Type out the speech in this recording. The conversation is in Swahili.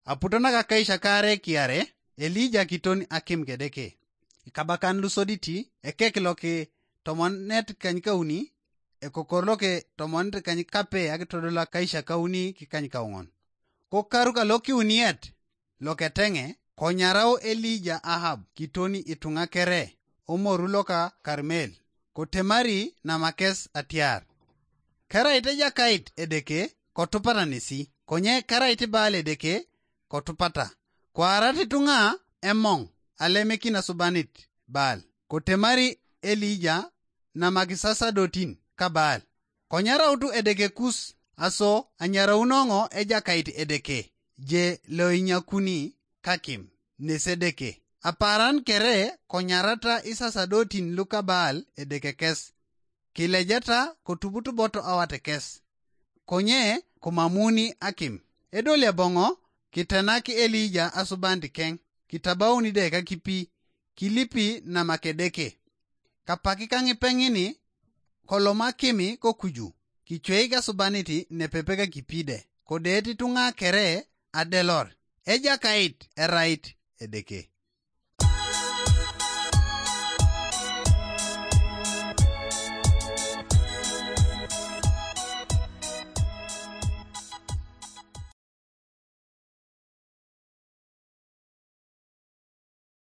aputona ka kaisha kare kiare Elija kitoni akim kedeke. Ikabakan lusoditi ekek loki tomonet kany kauni ekokoroke tomonet kany kape agitodola kaisha kauni kikany kaungon. Kokaruka loki uniet loketenge konyarau Elija Ahab kitoni itunga kere omoru loka Karmel kotemari na makes atiar. Kera ite jakait edeke kotupata nisi konye kera ite baal edeke kotupata kwarati tunga emong alemekina subanit baal kotemari Elija na makisasa dotin ka baal konyarautu edeke kus aso anyaraunongo ejakait edeke je loinyakuni kakim nesedeke aparan kere konyarata isasadotin luka baal edeke kes kilejata kotubutu boto awate kes konye kumamuni akim edole bongo kitenaki Elija asubandi keng kitabauni deka kipi kilipi na makedeke kapaki kangi pengini koloma kimi kokuju kichweiga subaniti nepepeka kipide kodeti tunga kere adelor ejakait erait edeke.